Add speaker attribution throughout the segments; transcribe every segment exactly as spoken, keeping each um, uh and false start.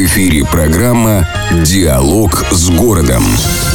Speaker 1: В эфире программа «Диалог с городом».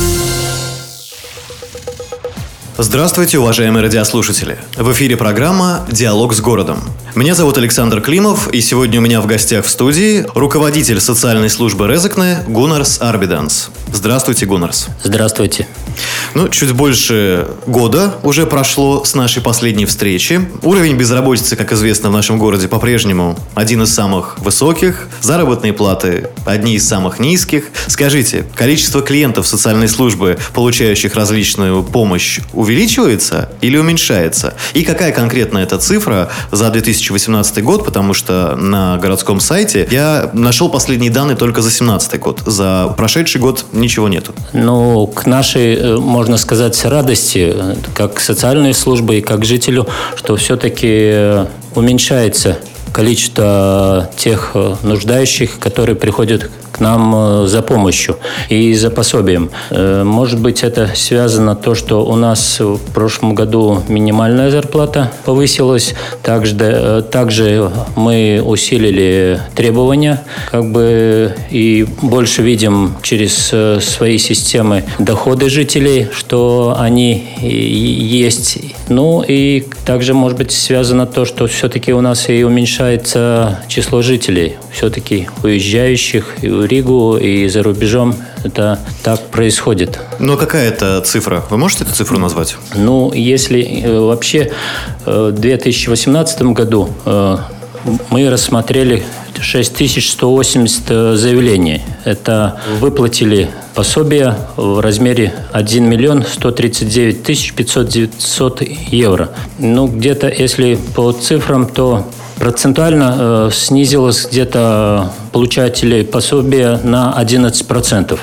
Speaker 2: Здравствуйте, уважаемые радиослушатели! В эфире программа «Диалог с городом». Меня зовут Александр Климов, и сегодня у меня в гостях в студии руководитель социальной службы Резекне Гуннарс Арбиданс. Здравствуйте, Гуннарс.
Speaker 3: Здравствуйте.
Speaker 2: Ну, чуть больше года уже прошло с нашей последней встречи. Уровень безработицы, как известно, в нашем городе по-прежнему один из самых высоких. Заработные платы одни из самых низких. Скажите, количество клиентов социальной службы, получающих различную помощь, увеличивается или уменьшается? И какая конкретно эта цифра за две тысячи восемнадцатый год? Потому что на городском сайте я нашел последние данные только за две тысячи семнадцатый год. За прошедший год ничего нету.
Speaker 3: Ну, к нашей, можно сказать, радости, как социальной службы и как жителю, что все-таки уменьшается количество тех нуждающих, которые приходят к нам за помощью и за пособием. Может быть, это связано то, что у нас в прошлом году минимальная зарплата повысилась. Также, также мы усилили требования, как бы, и больше видим через свои системы доходы жителей, что они есть. Ну и также, может быть, связано то, что все-таки у нас и уменьшается число жителей, все-таки уезжающих и в Ригу, и за рубежом. Это так происходит.
Speaker 2: Но какая это цифра? Вы можете эту цифру назвать?
Speaker 3: Ну, если вообще в две тысячи восемнадцатом году мы рассмотрели шесть тысяч сто восемьдесят заявлений. Это выплатили пособие в размере один миллион сто тридцать девять тысяч пятьсот девятьсот евро. Ну, где-то, если по цифрам, то процентуально э, снизилось где-то получателей пособия на одиннадцать процентов.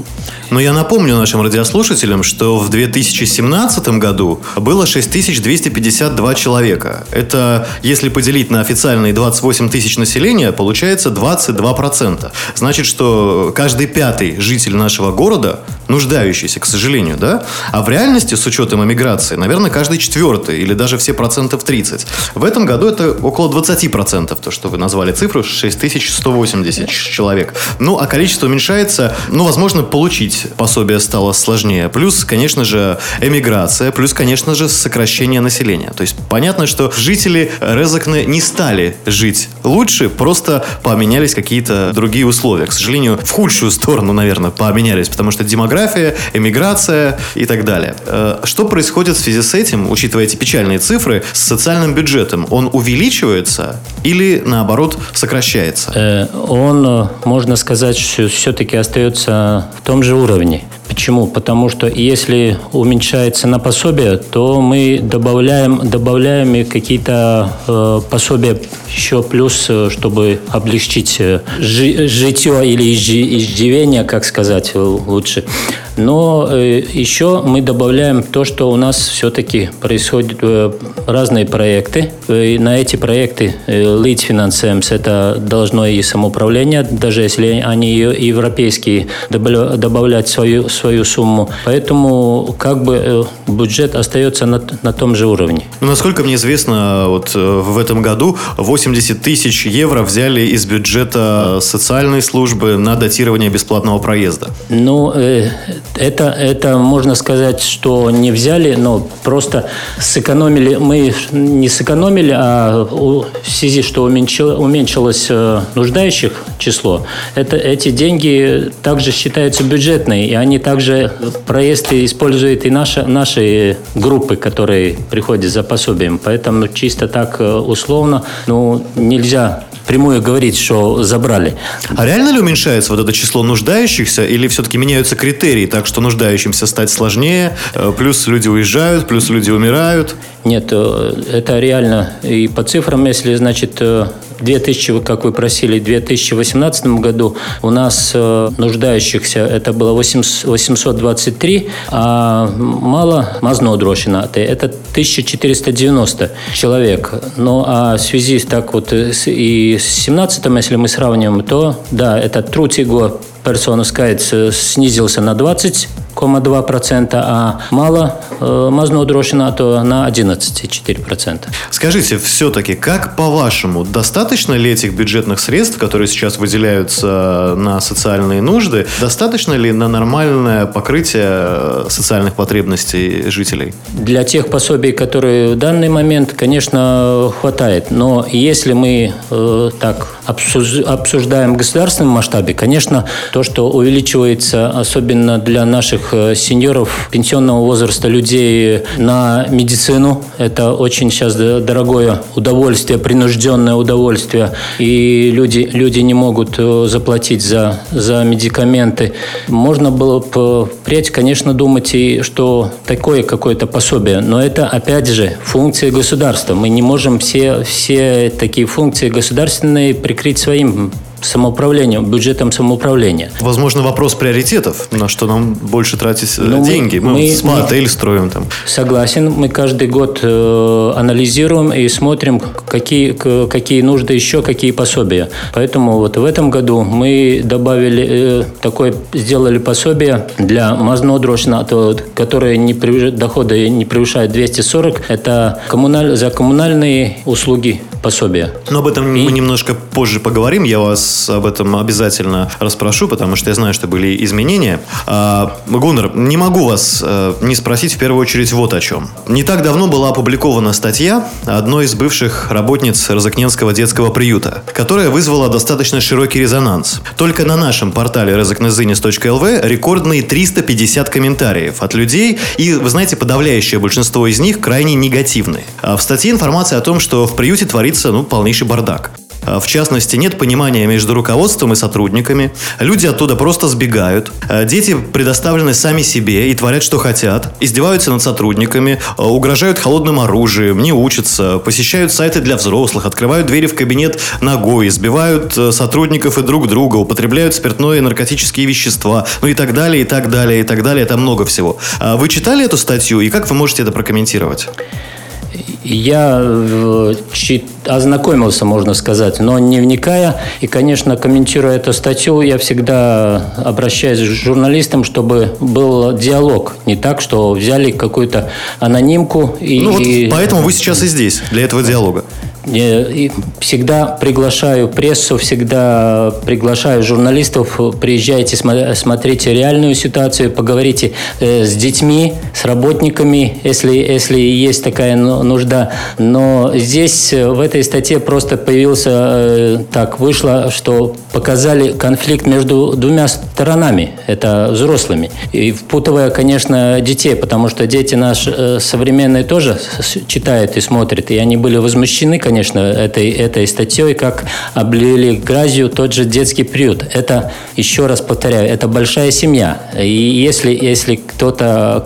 Speaker 2: Но я напомню нашим радиослушателям, что в две тысячи семнадцатом году было шесть тысяч двести пятьдесят два человека. Это, если поделить на официальные двадцать восемь тысяч населения, получается двадцать два процента. Значит, что каждый пятый житель нашего города нуждающийся, к сожалению, да? А в реальности, с учетом эмиграции, наверное, каждый четвертый или даже все процентов тридцать. В этом году это около двадцать процентов, то, что вы назвали цифру, шесть тысяч сто восемьдесят человек. Ну, а количество уменьшается, ну, возможно, получить пособие стало сложнее. Плюс, конечно же, эмиграция, плюс, конечно же, сокращение населения. То есть, понятно, что жители Резекне не стали жить лучше, просто поменялись какие-то другие условия. К сожалению, в худшую сторону, наверное, поменялись, потому что демография, эмиграция и так далее. Что происходит в связи с этим, учитывая эти печальные цифры, с социальным бюджетом? Он увеличивается или, наоборот, сокращается?
Speaker 3: Он, можно сказать, что все-таки остается в том же уровне. Почему? Потому что если уменьшается на пособие, то мы добавляем, добавляем и какие-то э, пособия еще плюс, чтобы облегчить жи- житье или иждивение, как сказать лучше. Но э, еще мы добавляем то, что у нас все-таки происходят э, разные проекты. И на эти проекты э, līdzfinansējums, это должно и самоуправление, даже если они европейские, добавлять свою свою сумму. Поэтому как бы бюджет остается на, на том же уровне.
Speaker 2: Ну, насколько мне известно, вот в этом году восемьдесят тысяч евро взяли из бюджета социальной службы на датирование бесплатного проезда.
Speaker 3: Ну, э, это, это можно сказать, что не взяли, но просто сэкономили. Мы не сэкономили, а в связи, что уменьшилось, уменьшилось нуждающих число, это, эти деньги также считаются бюджетные, и они также проезд используют и наши, наши группы, которые приходят за пособием. Поэтому чисто так условно, ну, нельзя прямую говорить, что забрали.
Speaker 2: А реально ли уменьшается вот это число нуждающихся, или все-таки меняются критерии, так что нуждающимся стать сложнее, плюс люди уезжают, плюс люди умирают?
Speaker 3: Нет, это реально. И по цифрам, если, значит, две тысячи, как вы просили, в две тысячи восемнадцатом году у нас нуждающихся это было восемьсот двадцать три, а мало мазнодрошено это тысяча четыреста девяносто человек. Ну, а в связи так вот и с семнадцатым, если мы сравним, то, да, это трутиго персону скайт снизился на двадцать целых два процента, а мало мазно дрошина, то на одиннадцать целых четыре десятых процента.
Speaker 2: Скажите, все-таки, как по-вашему, достаточно ли этих бюджетных средств, которые сейчас выделяются на социальные нужды, достаточно ли на нормальное покрытие социальных потребностей жителей?
Speaker 3: Для тех пособий, которые в данный момент, конечно, хватает. Но если мы э, так обсуждаем в государственном масштабе, конечно, то, что увеличивается, особенно для наших сеньоров пенсионного возраста, людей на медицину, это очень сейчас дорогое удовольствие, принужденное удовольствие, и люди, люди не могут заплатить за, за медикаменты. Можно было бы впредь, конечно, думать, и что такое какое-то пособие, но это, опять же, функции государства. Мы не можем все, все такие функции государственные прикрыть своим самоуправлением, бюджетом самоуправления.
Speaker 2: Возможно, вопрос приоритетов, на что нам больше тратить
Speaker 3: ну,
Speaker 2: деньги. Мы, мы спа-отель
Speaker 3: мы,
Speaker 2: строим там.
Speaker 3: Согласен. Мы каждый год э, анализируем и смотрим, какие, какие нужды еще, какие пособия. Поэтому вот в этом году мы добавили э, такое, сделали пособие для мазно дрошина, которые не превыш... доходы не превышают двести сорок. Это коммуналь... за коммунальные услуги пособия.
Speaker 2: Но об этом
Speaker 3: и...
Speaker 2: мы немножко позже поговорим. Я вас об этом обязательно расспрошу, потому что я знаю, что были изменения. А, Гуннар, не могу вас а, не спросить в первую очередь вот о чем. Не так давно была опубликована статья одной из бывших работниц Розыкненского детского приюта, которая вызвала достаточно широкий резонанс. Только на нашем портале розыкнезынис точка эл ви рекордные триста пятьдесят комментариев от людей, и, вы знаете, подавляющее большинство из них крайне негативные. А в статье информация о том, что в приюте творится, ну, полнейший бардак. В частности, нет понимания между руководством и сотрудниками. Люди оттуда просто сбегают. Дети предоставлены сами себе и творят, что хотят. Издеваются над сотрудниками, угрожают холодным оружием, не учатся, посещают сайты для взрослых, открывают двери в кабинет ногой, избивают сотрудников и друг друга, употребляют спиртное и наркотические вещества, ну и так далее, и так далее, и так далее. Это много всего. Вы читали эту статью, и как вы можете это прокомментировать?
Speaker 3: Я ознакомился, можно сказать, но не вникая. И, конечно, комментируя эту статью, я всегда обращаюсь к журналистам, чтобы был диалог. Не так, что взяли какую-то анонимку. И...
Speaker 2: Ну вот поэтому вы сейчас и здесь, для этого диалога.
Speaker 3: И всегда приглашаю прессу, всегда приглашаю журналистов. Приезжайте, смотрите реальную ситуацию, поговорите с детьми, с работниками, если, если есть такая нужда. Но здесь, в этой статье, просто появился, так вышло, что показали конфликт между двумя сторонами, это взрослыми. И впутывая, конечно, детей, потому что дети наши современные тоже читают и смотрят, и они были возмущены, конечно, этой, этой статьей, как облили грязью тот же детский приют. Это, еще раз повторяю, это большая семья. И если, если кто-то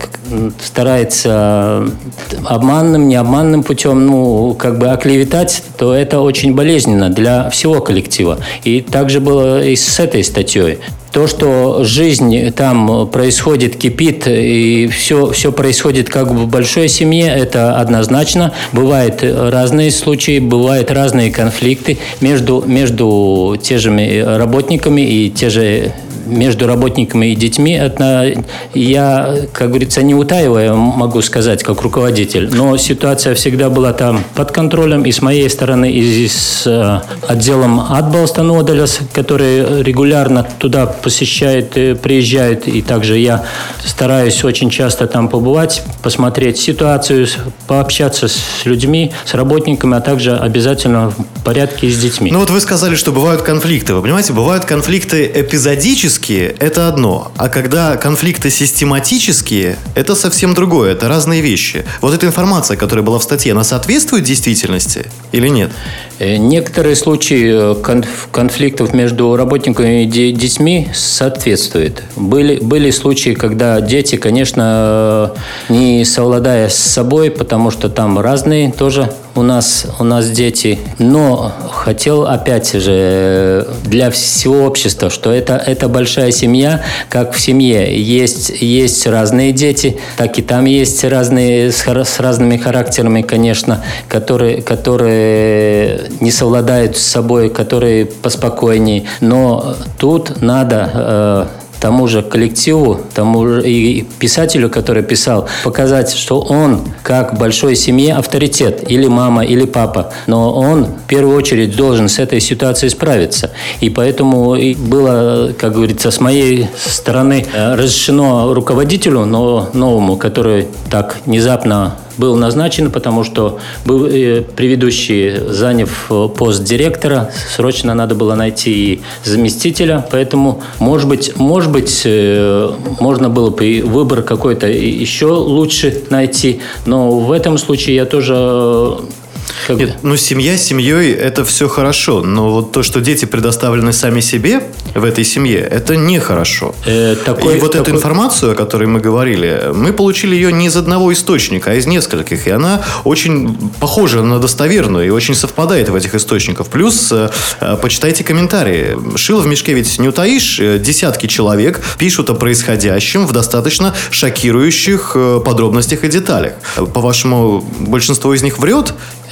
Speaker 3: старается обманным, необманным путем, ну, как бы оклеветать, то это очень болезненно для всего коллектива. И также было и с этой статьей. То, что жизнь там происходит, кипит, и все, все происходит как в большой семье, это однозначно. Бывают разные случаи, бывают разные конфликты между, между те же работниками и те же между работниками и детьми. Это я, как говорится, не утаивая, могу сказать, как руководитель. Но ситуация всегда была там под контролем и с моей стороны, и с отделом Atbalsta nodaļas, который регулярно туда посещает, приезжает. И также я стараюсь очень часто там побывать, посмотреть ситуацию, пообщаться с людьми, с работниками, а также обязательно в порядке с детьми.
Speaker 2: Ну вот вы сказали, что бывают конфликты. Вы понимаете, бывают конфликты эпизодические, это одно. А когда конфликты систематические, это совсем другое. Это разные вещи. Вот эта информация, которая была в статье, она соответствует действительности или нет?
Speaker 3: Некоторые случаи конфликтов между работниками и детьми соответствуют. Были, были случаи, когда дети, конечно, не совладая с собой, потому что там разные тоже у нас, у нас дети. Но хотел, опять же, для всего общества, что это, это большая семья, как в семье есть, есть разные дети, так и там есть разные, с, с разными характерами, конечно, которые, которые не совладают с собой, которые поспокойнее. Но тут надо... Э, тому же коллективу, тому же и писателю, который писал, показать, что он, как в большой семье, авторитет, или мама, или папа, но он в первую очередь должен с этой ситуацией справиться. И поэтому и было, как говорится, с моей стороны разрешено руководителю, но новому, который так внезапно был назначен, потому что был предыдущий, заняв пост директора, срочно надо было найти и заместителя, поэтому, может быть, может быть, можно было бы выбор какой-то еще лучше найти, но в этом случае я тоже... Как
Speaker 2: Нет, ну семья с семьей – это все хорошо, но вот то, что дети предоставлены сами себе в этой семье, это нехорошо.
Speaker 3: Э, такой,
Speaker 2: и вот
Speaker 3: такой...
Speaker 2: эту информацию, о которой мы говорили, мы получили ее не из одного источника, а из нескольких, и она очень похожа на достоверную и очень совпадает в этих источниках. Плюс почитайте комментарии. Шило в мешке ведь не утаишь, десятки человек пишут о происходящем в достаточно шокирующих подробностях и деталях. По-вашему, большинство из них врет?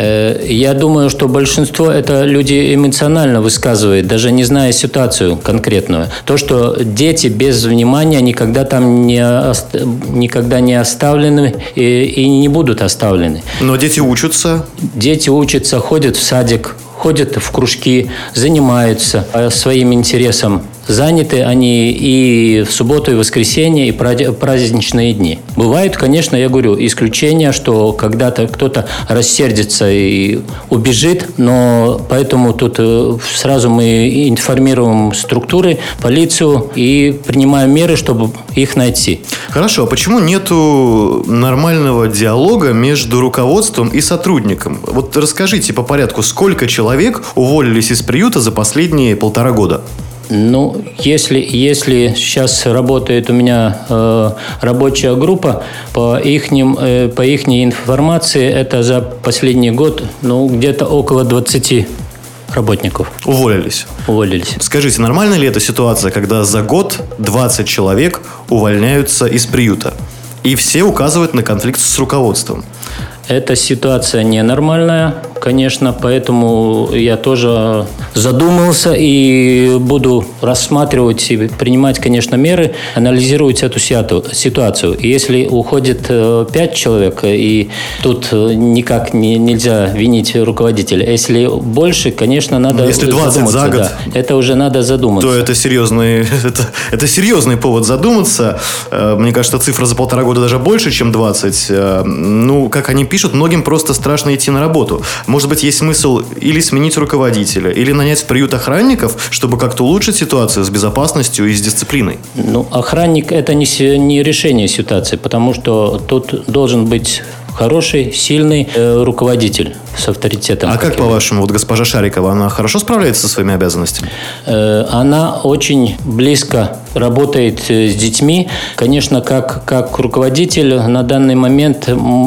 Speaker 3: Я думаю, что большинство это люди эмоционально высказывают, даже не зная ситуацию конкретную. То, что дети без внимания никогда там не, никогда не оставлены и, и не будут оставлены.
Speaker 2: Но дети учатся.
Speaker 3: Дети учатся, ходят в садик, ходят в кружки, занимаются своим интересом. Заняты они и в субботу, и в воскресенье, и праздничные дни. Бывают, конечно, я говорю, исключения, что когда-то кто-то рассердится и убежит, но поэтому тут сразу мы информируем структуры, полицию и принимаем меры, чтобы их найти.
Speaker 2: Хорошо, а почему нету нормального диалога между руководством и сотрудником? Вот расскажите по порядку, сколько человек уволились из приюта за последние полтора года?
Speaker 3: Ну, если, если сейчас работает у меня э, рабочая группа, по ихним, э, по ихней информации, это за последний год, ну, где-то около двадцати работников.
Speaker 2: Уволились?
Speaker 3: Уволились.
Speaker 2: Скажите, нормальна ли эта ситуация, когда за год двадцать человек увольняются из приюта? И все указывают на конфликт с руководством?
Speaker 3: Эта ситуация ненормальная, конечно, поэтому я тоже задумался и буду рассматривать и принимать, конечно, меры, анализировать эту ситуацию. И если уходит пять человек, и тут никак не, нельзя винить руководителя. Если больше, конечно, надо
Speaker 2: если двадцать за год,
Speaker 3: да, это уже надо задуматься.
Speaker 2: То это серьезный, это, это серьезный повод задуматься. Мне кажется, цифра за полтора года даже больше, чем двадцать. Ну, как они пишут, многим просто страшно идти на работу. Может быть, есть смысл или сменить руководителя, или нанять в приют охранников, чтобы как-то улучшить ситуацию с безопасностью и с дисциплиной?
Speaker 3: Ну, охранник – это не, не решение ситуации, потому что тут должен быть хороший, сильный э, руководитель с авторитетом.
Speaker 2: А как, по-вашему, вот госпожа Шарикова, она хорошо справляется со своими обязанностями?
Speaker 3: Э, она очень близко работает с детьми. Конечно, как, как руководитель на данный момент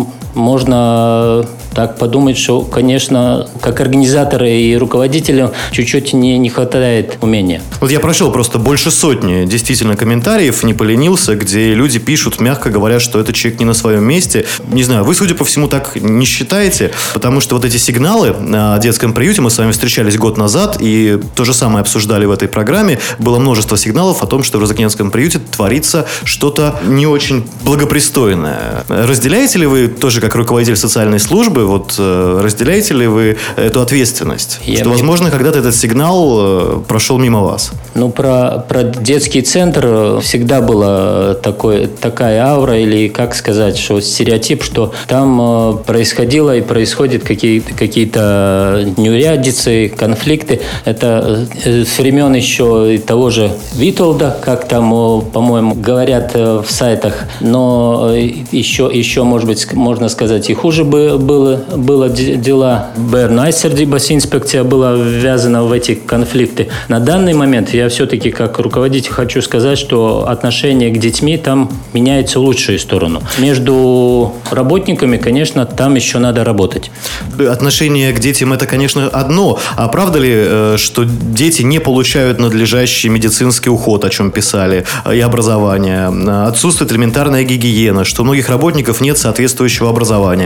Speaker 3: можно так подумать, что, конечно, как организаторы и руководителям чуть-чуть не, не хватает умения.
Speaker 2: Вот я прошел просто больше сотни действительно комментариев, не поленился, где люди пишут, мягко говоря, что этот человек не на своем месте. Не знаю, вы, судя по всему, так не считаете, потому что вот эти сигналы о детском приюте, мы с вами встречались год назад, и то же самое обсуждали в этой программе. Было множество сигналов о том, что в Розыкненском приюте творится что-то не очень благопристойное. Разделяете ли вы тоже, как руководитель социальной службы, вот разделяете ли вы эту ответственность?
Speaker 3: Я
Speaker 2: что,
Speaker 3: мне...
Speaker 2: возможно, когда-то этот сигнал прошел мимо вас?
Speaker 3: Ну, про, про детский центр всегда была такой, такая аура, или, как сказать, что стереотип, что там происходило и происходят какие-то, какие-то неурядицы, конфликты. Это с времен еще того же Витолда, как там, по-моему, говорят в сайтах. Но еще, еще, может быть, можно сказать, и хуже бы было, было дела. Bērnu aizsardzības инспекция была ввязана в эти конфликты. На данный момент я все-таки как руководитель хочу сказать, что отношение к детьми там меняется в лучшую сторону. Между работниками, конечно, там еще надо работать.
Speaker 2: Отношение к детям – это, конечно, одно. А правда ли, что дети не получают надлежащий медицинский уход, о чем писали, и образование? Отсутствует элементарная гигиена, что у многих работников нет соответствующего образования?
Speaker 3: Нет.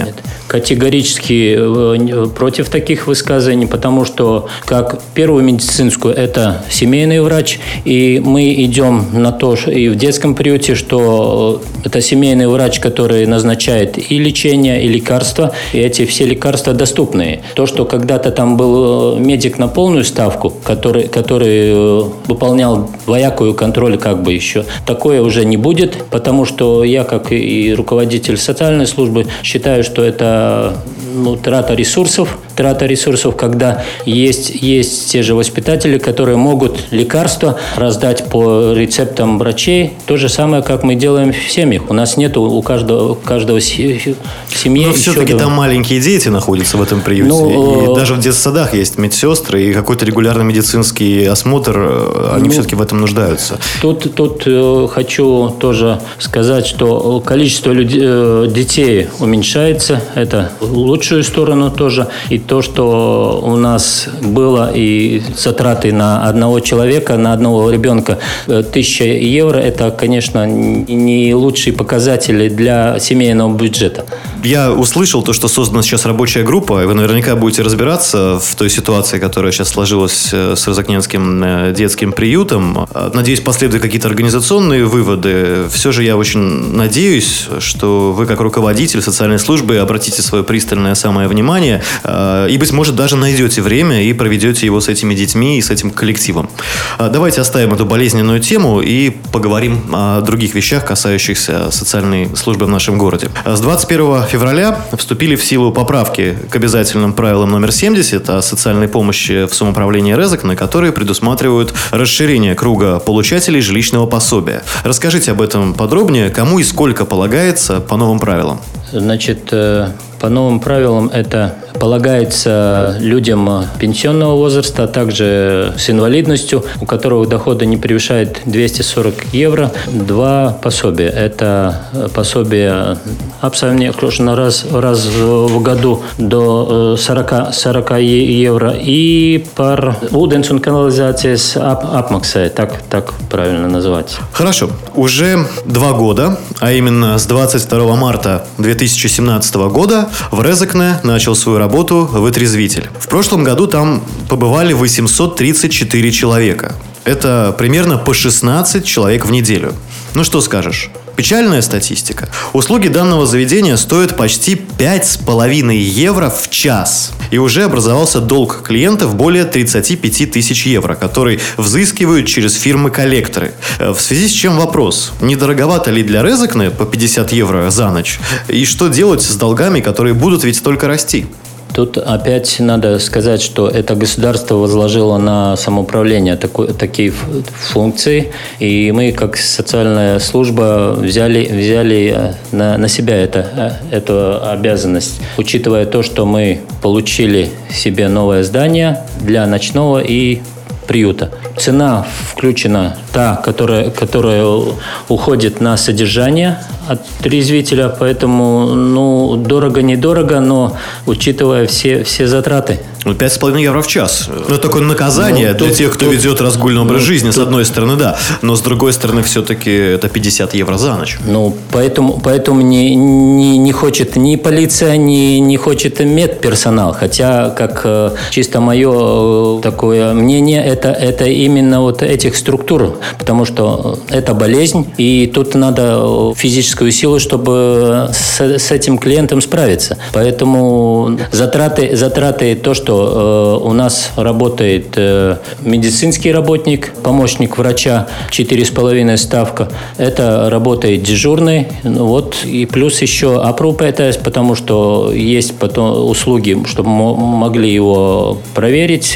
Speaker 3: категорически против таких высказываний, потому что как первую медицинскую это семейный врач, и мы идем на то, и в детском приюте, что это семейный врач, который назначает и лечение, и лекарства, и эти все лекарства доступные. То, что когда-то там был медик на полную ставку, который, который выполнял двоякую контроль как бы еще, такое уже не будет, потому что я, как и руководитель социальной службы, считаю, что это ну, трата ресурсов, трата ресурсов, когда есть, есть те же воспитатели, которые могут лекарства раздать по рецептам врачей. То же самое, как мы делаем в семьях. У нас нет у каждого, у каждого в семье.
Speaker 2: Но все-таки там маленькие дети находятся в этом приюте. Ну, и даже в детсадах есть медсестры, и какой-то регулярный медицинский осмотр, они ну, все-таки в этом нуждаются.
Speaker 3: Тут, тут э, хочу тоже сказать, что количество людей, э, детей уменьшается. Это в лучшую сторону тоже. И то, что у нас было и затраты на одного человека, на одного ребенка тысяча евро, это, конечно, не лучшие показатели для семейного бюджета.
Speaker 2: Я услышал то, что создана сейчас рабочая группа, и вы наверняка будете разбираться в той ситуации, которая сейчас сложилась с Розыкненским детским приютом. Надеюсь, последуют какие-то организационные выводы. Все же я очень надеюсь, что вы, как руководитель социальной службы, обратите свое пристальное самое внимание и, быть может, даже найдете время и проведете его с этими детьми и с этим коллективом. Давайте оставим эту болезненную тему и поговорим о других вещах, касающихся социальной службы в нашем городе. С двадцать первого февраля вступили в силу поправки к обязательным правилам номер семьдесят о социальной помощи в самоуправлении Резекне, которые предусматривают расширение круга получателей жилищного пособия. Расскажите об этом подробнее, кому и сколько полагается по новым правилам.
Speaker 3: Значит, по новым правилам это полагается людям пенсионного возраста, а также с инвалидностью, у которых доходы не превышают двести сорок евро, два пособия. Это пособие абсолютно раз, раз в году до сорок евро и пар ūdens un kanalizācijas apmaksai, так, так правильно называть.
Speaker 2: Хорошо. Уже два года, а именно с двадцать второго марта две тысячи семнадцатого года в Резекне начал свою работу вытрезвитель. В прошлом году там побывали восемьсот тридцать четыре человека. Это примерно по шестнадцать человек в неделю. Ну что скажешь? Печальная статистика. Услуги данного заведения стоят почти пять с половиной евро в час. И уже образовался долг клиентов более тридцать пять тысяч евро, который взыскивают через фирмы-коллекторы. В связи с чем вопрос? Не дороговато ли для Резекне по пятьдесят евро за ночь? И что делать с долгами, которые будут ведь только расти?
Speaker 3: Тут опять надо сказать, что это государство возложило на самоуправление такой, такие функции, и мы, как социальная служба, взяли, взяли на, на себя это, эту обязанность, учитывая то, что мы получили себе новое здание для ночного и приюта. Цена включена та, которая, которая уходит на содержание от трезвителя, поэтому ну, дорого-недорого, но учитывая все, все затраты.
Speaker 2: Ну, пять с половиной евро в час. Ну, это такое наказание ну, для тут, тех, кто тут, ведет разгульный образ ну, жизни, тут, с одной стороны, да. Но с другой стороны, все-таки это пятьдесят евро за ночь.
Speaker 3: Ну, поэтому, поэтому не, не, не хочет ни полиция, ни, не хочет медперсонал. Хотя, как э, чисто мое э, такое мнение, это, это именно вот этих структур. Потому что это болезнь, и тут надо физическую силу, чтобы с, с этим клиентом справиться. Поэтому затраты, затраты то, что у нас работает медицинский работник, помощник врача, четыре с половиной ставка. Это работает дежурный. Вот. И плюс еще aprūpētājs, потому что есть потом услуги, чтобы могли его проверить.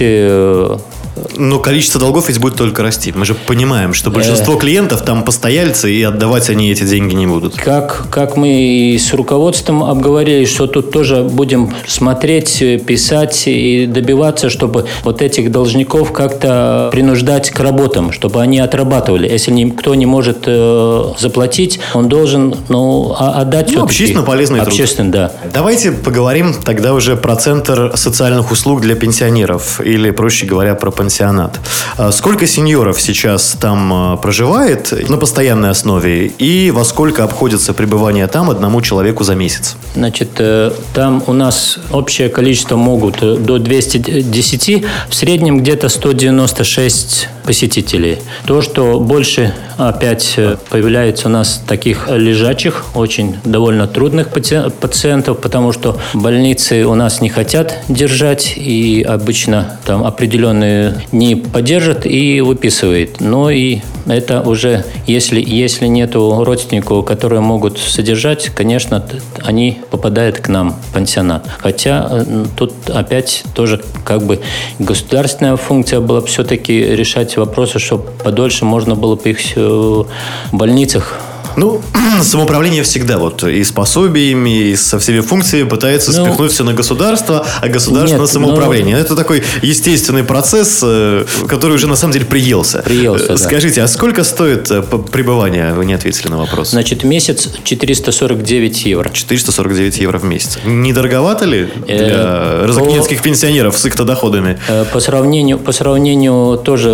Speaker 2: Но количество долгов ведь будет только расти. Мы же понимаем, что большинство клиентов там постояльцы, и отдавать они эти деньги не будут.
Speaker 3: Как, как мы и с руководством обговорили, что тут тоже будем смотреть, писать и добиваться, чтобы вот этих должников как-то принуждать к работам, чтобы они отрабатывали. Если никто не может э, заплатить, он должен ну, отдать
Speaker 2: ну, общественно полезный труд.
Speaker 3: Общественно, да.
Speaker 2: Давайте поговорим тогда уже про Центр социальных услуг для пенсионеров, или, проще говоря, про пенсионеров. пансионат. Сколько сеньоров сейчас там проживает на постоянной основе и во сколько обходится пребывание там одному человеку за месяц?
Speaker 3: Значит, там у нас общее количество могут до двухсот десяти, в среднем где-то сто девяносто шесть посетителей. То, что больше опять появляется у нас таких лежачих, очень довольно трудных пациентов, потому что больницы у нас не хотят держать и обычно там определенные дни поддержат и выписывают. Но и это уже, если, если нету родственников, которые могут содержать, конечно, они попадают к нам в пансионат. Хотя тут опять тоже как бы государственная функция была все-таки решать вопросы, чтобы подольше можно было бы их в больницах.
Speaker 2: Ну, самоуправление всегда вот и с пособиями, и со всеми функциями пытается ну, спихнуть все на государство, а государство нет, на самоуправление. Но... Это такой естественный процесс, который уже на самом деле приелся.
Speaker 3: Приелся,
Speaker 2: Скажите,
Speaker 3: да.
Speaker 2: а сколько стоит пребывание? Вы не ответили на вопрос.
Speaker 3: Значит, месяц четыреста сорок девять евро.
Speaker 2: четыреста сорок девять евро в месяц. Не дороговато ли для э, розыкненских по... пенсионеров с их-то доходами?
Speaker 3: По сравнению, по сравнению тоже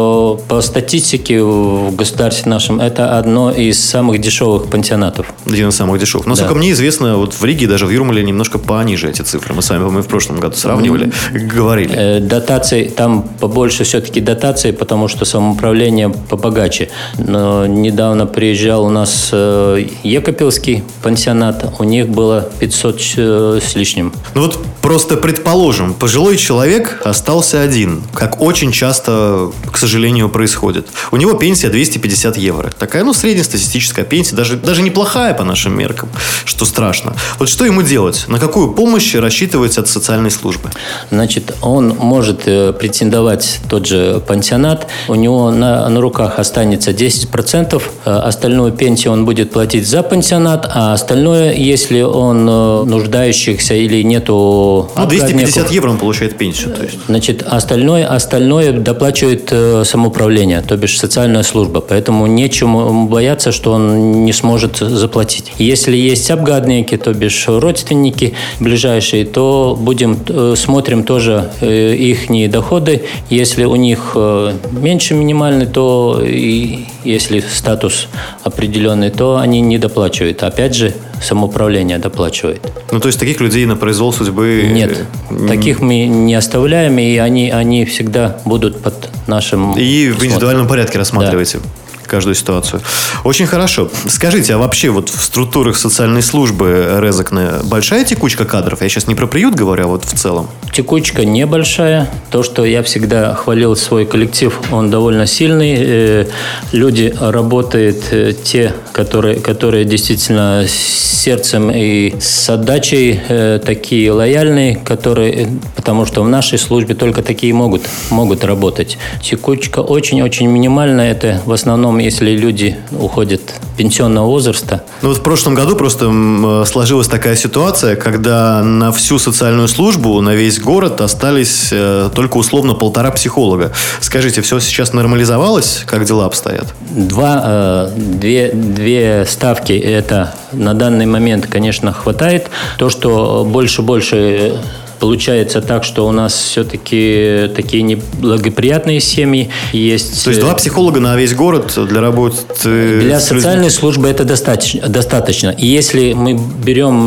Speaker 3: по статистике в государстве нашем, это одно из самых дешевых пансионатов.
Speaker 2: Один из самых дешевых. Насколько да. мне известно, вот в Риге, даже в Юрмале немножко пониже эти цифры. Мы с вами, по-моему, в прошлом году сравнивали, mm-hmm. говорили.
Speaker 3: Э, дотации, там побольше все-таки дотации, потому что самоуправление побогаче. Но недавно приезжал у нас э, Екапельский пансионат, у них было пятьсот э, с лишним.
Speaker 2: Ну вот просто предположим, пожилой человек остался один, как очень часто, к сожалению, происходит. У него пенсия двести пятьдесят евро. Такая, ну, среднестатистическая пенсия, даже, даже неплохая по нашим меркам, что страшно. Вот что ему делать? На какую помощь рассчитывать от социальной службы?
Speaker 3: Значит, он может претендовать в тот же пансионат, у него на, на руках останется десять процентов, остальную пенсию он будет платить за пансионат, а остальное, если он нуждающихся или нету...
Speaker 2: Ну, двести пятьдесят евро он получает пенсию. То есть.
Speaker 3: Значит, остальное, остальное доплачивает самоуправление, то бишь социальная служба, поэтому нечему бояться, что он не сможет заплатить. Если есть обгадники, то бишь родственники ближайшие, то будем смотрим тоже их доходы. Если у них меньше минимальный, то и если статус определенный, то они не доплачивают. Опять же, самоуправление доплачивает.
Speaker 2: Ну, то есть таких людей на произвол судьбы...
Speaker 3: Нет, таких мы не оставляем, и они, они всегда будут под нашим...
Speaker 2: И в индивидуальном порядке рассматриваете. Да. Каждую ситуацию. Очень хорошо. Скажите, а вообще вот в структурах социальной службы Резекне большая текучка кадров? Я сейчас не про приют говорю, а вот в целом.
Speaker 3: Текучка небольшая. То, что я всегда хвалил свой коллектив, он довольно сильный. Люди работают те, которые, которые действительно с сердцем и с отдачей такие лояльные, которые, потому что в нашей службе только такие могут, могут работать. Текучка очень-очень минимальная. Это в основном если люди уходят пенсионного возраста.
Speaker 2: Ну вот в прошлом году просто сложилась такая ситуация, когда на всю социальную службу, на весь город остались только условно полтора психолога. Скажите, все сейчас нормализовалось? Как дела обстоят?
Speaker 3: Два, две, две ставки это на данный момент, конечно, хватает. То, что больше-больше... Получается так, что у нас все-таки такие неблагоприятные семьи есть.
Speaker 2: То есть два психолога на весь город для работы?
Speaker 3: Для социальной службы это достаточно. достаточно. И если мы берем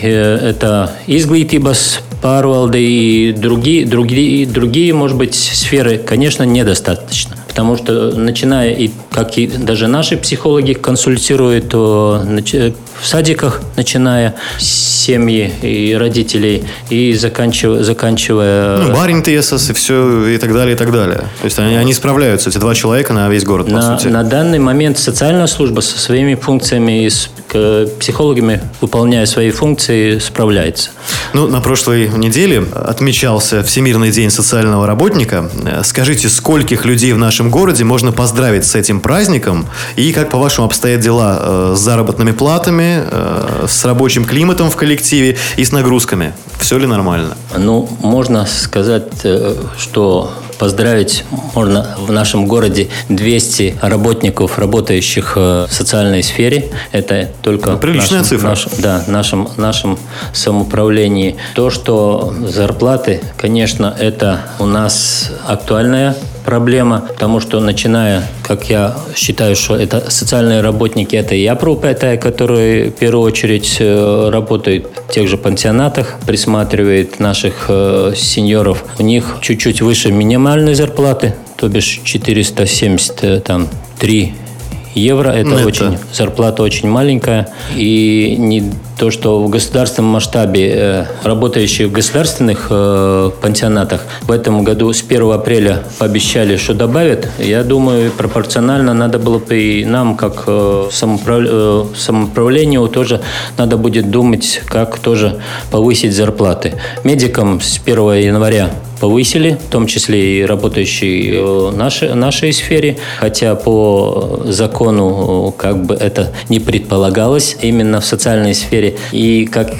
Speaker 3: это изглитības pārvalde и другие, другие, другие, может быть, сферы, конечно, недостаточно. Потому что, начиная, и как и даже наши психологи консультируют то, в садиках, начиная с семьи и родителей, и заканчивая... заканчивая...
Speaker 2: Ну, баринтесас и все, и так далее, и так далее. То есть они, они справляются, эти два человека на весь город, по
Speaker 3: на,
Speaker 2: сути.
Speaker 3: На данный момент социальная служба со своими функциями и с психологами, выполняя свои функции, справляется.
Speaker 2: Ну, на прошлой неделе отмечался Всемирный день социального работника. Скажите, скольких людей в нашем городе можно поздравить с этим праздником? И как, по-вашему, обстоят дела с заработными платами, с рабочим климатом в коллективе и с нагрузками? Все ли нормально?
Speaker 3: Ну, можно сказать, что поздравить можно в нашем городе двести работников, работающих в социальной сфере. Это только
Speaker 2: приличная
Speaker 3: нашем,
Speaker 2: цифра.
Speaker 3: Наш, да, нашем, нашем самоуправлении. То, что зарплаты, конечно, это у нас актуальная проблема, потому что начиная, как я считаю, что это социальные работники, это и опрупетая, которые в первую очередь работают в тех же пансионатах, присматривают наших сеньоров. У них чуть-чуть выше минимальной зарплаты, то бишь четыреста семьдесят три евро. Это, это очень зарплата очень маленькая. И не то, что в государственном масштабе э, работающие в государственных э, пансионатах в этом году с первого апреля пообещали, что добавят. Я думаю, пропорционально надо было бы и нам, как э, самоуправ... э, самоуправлению, тоже надо будет думать, как тоже повысить зарплаты. Медикам с первого января повысили, в том числе и работающие в нашей, нашей сфере, хотя по закону как бы это не предполагалось именно в социальной сфере. И как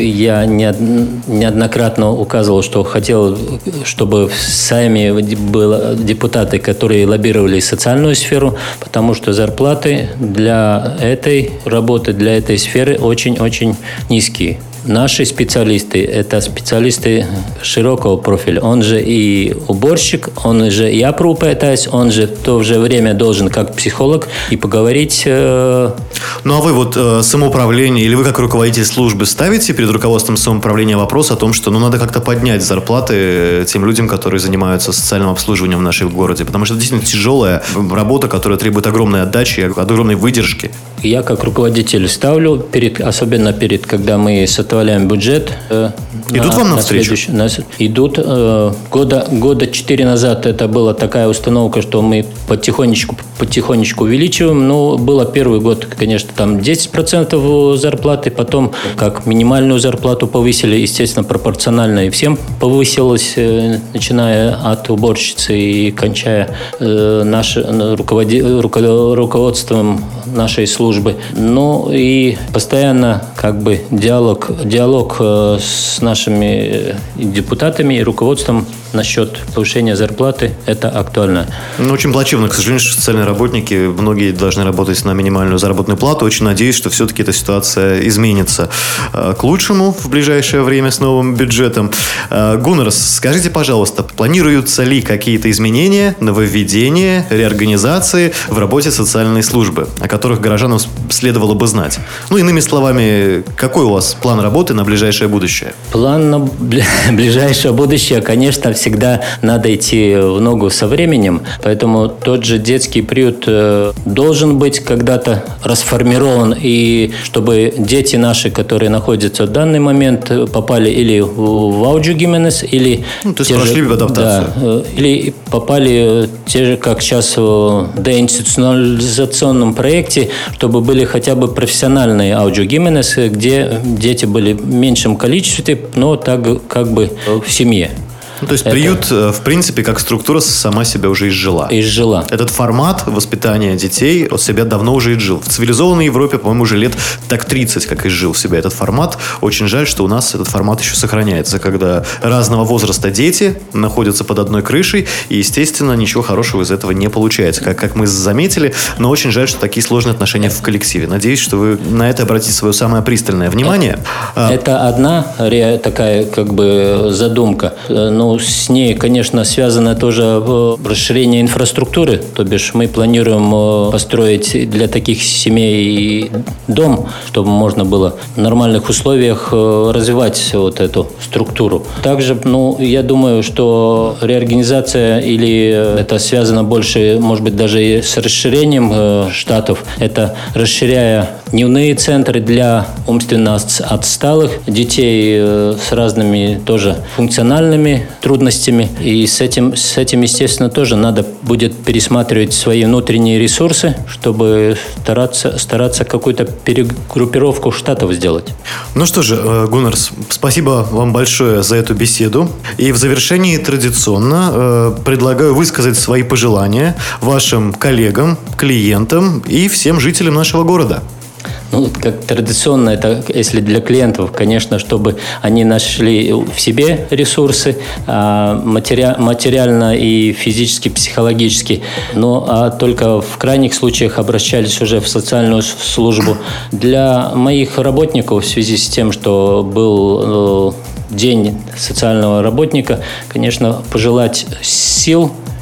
Speaker 3: я неоднократно указывал, что хотел, чтобы сами были депутаты, которые лоббировали социальную сферу, потому что зарплаты для этой работы, для этой сферы очень-очень низкие. Наши специалисты – это специалисты широкого профиля. Он же и уборщик, он же и опрупетайс, он же в то же время должен как психолог и поговорить. Э...
Speaker 2: Ну а вы вот э, самоуправление, или вы как руководитель службы ставите перед руководством самоуправления вопрос о том, что ну, надо как-то поднять зарплаты тем людям, которые занимаются социальным обслуживанием в нашем городе? Потому что это действительно тяжелая работа, которая требует огромной отдачи, огромной выдержки.
Speaker 3: Я как руководитель ставлю, перед, особенно перед, когда мы составляем бюджет. Э,
Speaker 2: идут
Speaker 3: на,
Speaker 2: вам навстречу?
Speaker 3: На, идут. Э, года, года четыре назад это была такая установка, что мы потихонечку, потихонечку увеличиваем. Но было первый год, конечно, там десять процентов зарплаты, потом как минимальную зарплату повысили, естественно, пропорционально и всем повысилось, э, начиная от уборщицы и кончая э, наш, руководи, руко, руководством нашей службы. службы. Ну и постоянно как бы диалог, диалог с нашими депутатами и руководством насчет повышения зарплаты, это актуально.
Speaker 2: Ну, очень плачевно, к сожалению, что социальные работники, многие должны работать на минимальную заработную плату. Очень надеюсь, что все-таки эта ситуация изменится к лучшему в ближайшее время с новым бюджетом. Гуннарс, скажите, пожалуйста, планируются ли какие-то изменения, нововведения, реорганизации в работе социальной службы, о которых горожанам следовало бы знать? Ну, иными словами, какой у вас план работы на ближайшее будущее?
Speaker 3: План на ближайшее будущее, конечно, всегда надо идти в ногу со временем, поэтому тот же детский приют должен быть когда-то расформирован, и чтобы дети наши, которые находятся в данный момент, попали или в Аудио Гименес, или...
Speaker 2: Ну, то есть прошли же, адаптацию.
Speaker 3: Да, или попали те же, как сейчас в деинституционализационном проекте, чтобы были хотя бы профессиональные Аудио Гименес, где дети были в меньшем количестве, но так как бы в семье.
Speaker 2: Ну, то есть это... приют, в принципе, как структура сама себя уже изжила.
Speaker 3: Изжила.
Speaker 2: Этот формат воспитания детей от себя давно уже изжил. В цивилизованной Европе, по-моему, уже лет так тридцать, как изжил в себя этот формат. Очень жаль, что у нас этот формат еще сохраняется, когда разного возраста дети находятся под одной крышей, и, естественно, ничего хорошего из этого не получается, как, как мы заметили. Но очень жаль, что такие сложные отношения в коллективе. Надеюсь, что вы на это обратите свое самое пристальное внимание.
Speaker 3: Это, это одна такая как бы задумка. Но с ней, конечно, связано тоже расширение инфраструктуры. То бишь мы планируем построить для таких семей дом, чтобы можно было в нормальных условиях развивать вот эту структуру. Также, ну, я думаю, что реорганизация или это связано больше, может быть, даже и с расширением штатов. Это расширяя дневные центры для умственно отсталых детей с разными тоже функциональными трудностями. И с этим, с этим, естественно, тоже надо будет пересматривать свои внутренние ресурсы, чтобы стараться, стараться какую-то перегруппировку штатов сделать.
Speaker 2: Ну что же, Гуннарс, спасибо вам большое за эту беседу. И в завершении традиционно э, предлагаю высказать свои пожелания вашим коллегам, клиентам и всем жителям нашего города.
Speaker 3: Ну, как традиционно, это если для клиентов, конечно, чтобы они нашли в себе ресурсы матери... материально и физически, психологически, но а только в крайних случаях обращались уже в социальную службу. Для моих работников в связи с тем, что был День социального работника, конечно, пожелать сил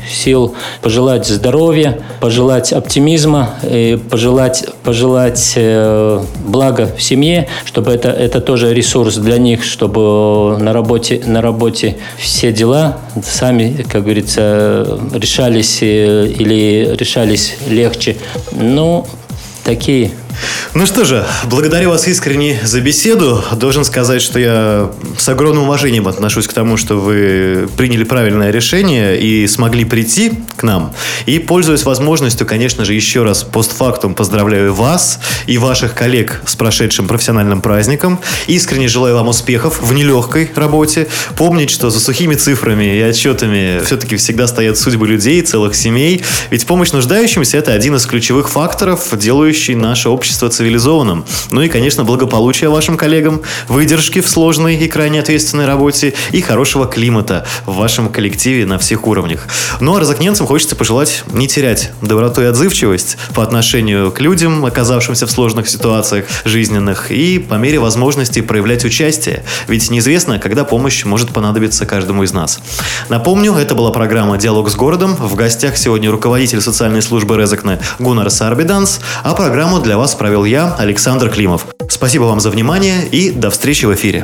Speaker 3: сил, пожелать здоровья, пожелать оптимизма, и пожелать, пожелать э, блага в семье, чтобы это, это тоже ресурс для них, чтобы на работе, на работе все дела сами, как говорится, решались э, или решались легче. Ну, такие.
Speaker 2: Ну что же, благодарю вас искренне за беседу. Должен сказать, что я с огромным уважением отношусь к тому, что вы приняли правильное решение и смогли прийти к нам. И, пользуясь возможностью, конечно же, еще раз постфактум поздравляю вас и ваших коллег с прошедшим профессиональным праздником. Искренне желаю вам успехов в нелегкой работе. Помнить, что за сухими цифрами и отчетами все-таки всегда стоят судьбы людей, целых семей. Ведь помощь нуждающимся – это один из ключевых факторов, делающий наше общество цивилизованным. Ну и, конечно, благополучия вашим коллегам, выдержки в сложной и крайне ответственной работе и хорошего климата в вашем коллективе на всех уровнях. Ну а розыкненцам хочется пожелать не терять доброту и отзывчивость по отношению к людям, оказавшимся в сложных ситуациях жизненных, и по мере возможности проявлять участие. Ведь неизвестно, когда помощь может понадобиться каждому из нас. Напомню, это была программа «Диалог с городом». В гостях сегодня руководитель социальной службы Резекне Гуннар Сарбиданс, а программу для вас провел я, Александр Климов. Спасибо вам за внимание и до встречи в эфире.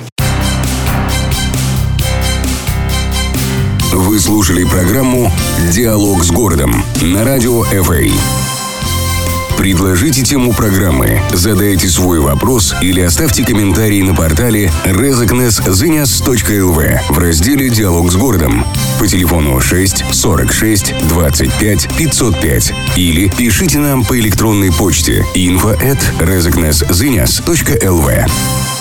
Speaker 1: Вы слушали программу «Диалог с городом» на радио эф эй. Предложите тему программы, задайте свой вопрос или оставьте комментарий на портале резекнес-зыняс точка эл ви в разделе «Диалог с городом» по телефону шесть сорок шесть двадцать пять пятьсот пять или пишите нам по электронной почте инфо эт резекнес-зыняс точка эл ви.